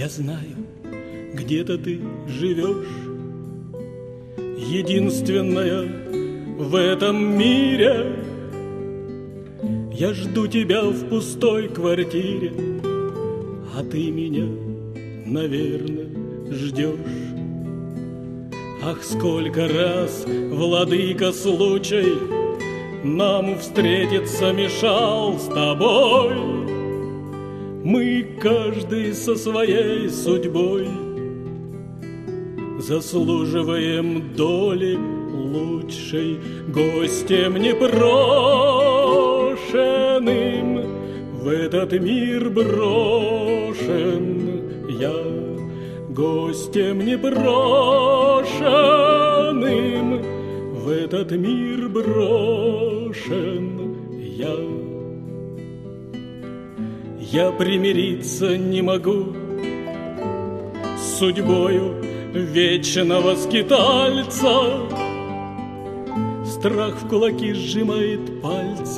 Я знаю, где-то ты живешь, единственная в этом мире. Я жду тебя в пустой квартире, а ты меня, наверное, ждешь. Ах, сколько раз, владыка, случай нам встретиться мешал с тобой. Мы каждый со своей судьбой заслуживаем доли лучшей, гостем непрошенным в этот мир брошен я. Гостем непрошенным в этот мир брошен я. Я примириться не могу с судьбою вечного скитальца. Страх в кулаки сжимает пальцы.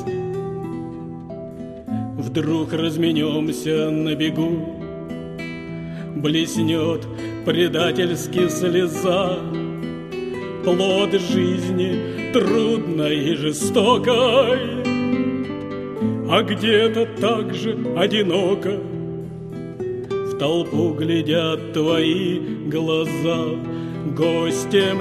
Вдруг разменемся на бегу, блеснет предательски слеза. Плод жизни трудной и жестокой, а где-то так же одиноко в толпу глядят твои глаза. Гостем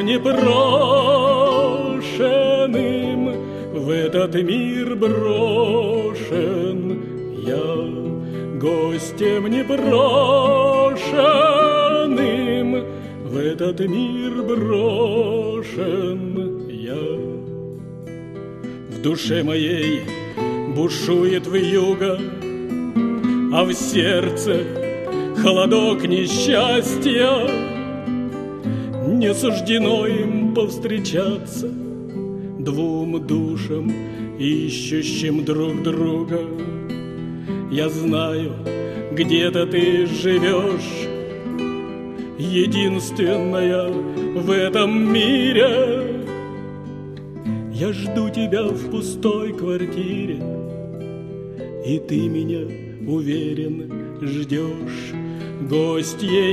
непрошенным в этот мир брошен я. Гостем непрошенным в этот мир брошен я. В душе моей бушует вьюга, а в сердце холодок несчастья. Не суждено им повстречаться двум душам, ищущим друг друга. Я знаю, где-то ты живешь, единственная в этом мире. Я жду тебя в пустой квартире, и ты меня, уверен, ждешь. Гостьей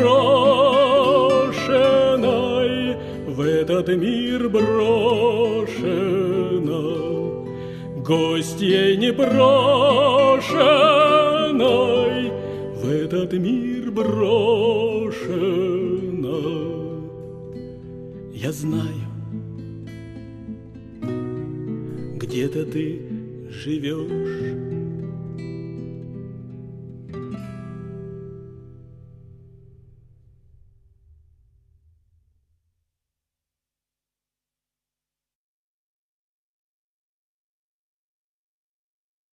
непрошенной в этот мир брошена. Гостьей непрошенной в этот мир брошена. Я знаю, где-то ты живешь,